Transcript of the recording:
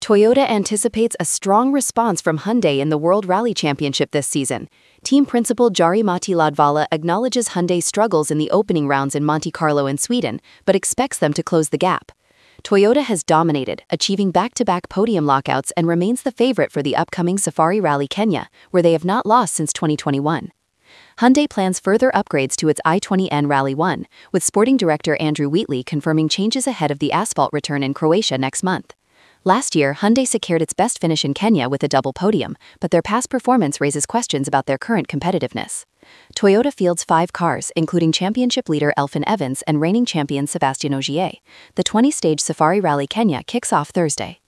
Toyota anticipates a strong response from Hyundai in the World Rally Championship this season. Team principal Jari-Matti Ladvala acknowledges Hyundai's struggles in the opening rounds in Monte Carlo and Sweden, but expects them to close the gap. Toyota has dominated, achieving back-to-back podium lockouts and remains the favorite for the upcoming Safari Rally Kenya, where they have not lost since 2021. Hyundai plans further upgrades to its i20N Rally 1, with sporting director Andrew Wheatley confirming changes ahead of the asphalt return in Croatia next month. Last year, Hyundai secured its best finish in Kenya with a double podium, but their past performance raises questions about their current competitiveness. Toyota fields 5 cars, including championship leader Elfyn Evans and reigning champion Sébastien Ogier. The 20-stage Safari Rally Kenya kicks off Thursday.